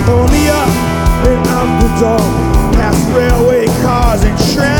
Pull me up and out the door, past railway cars and trams.